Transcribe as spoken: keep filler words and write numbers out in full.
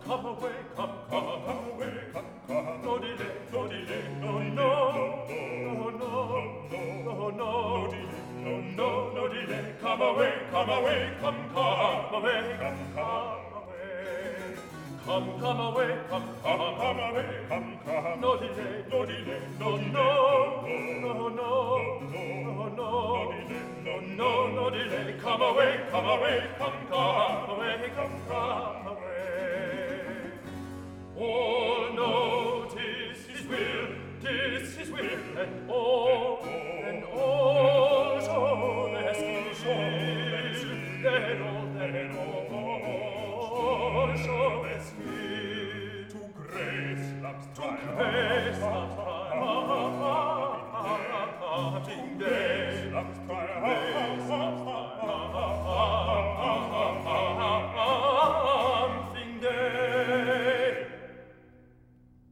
come away, come, come, come away, come, come. no delay, no delay, no, No, no, no, no, no, no, no, no, no, no delay, come away, come away, come, come away, come, come away, come, come away, come, come, come away, come, come. no delay, no delay, no, no, no, no, no, no, no, no, no delay, come away, come away, come, come away, come, come away. All know 'tis his will, 'tis his will, and all, and all so less will, then all, then all so less will. To grace love's To grace love's triumph, day, love's triumph,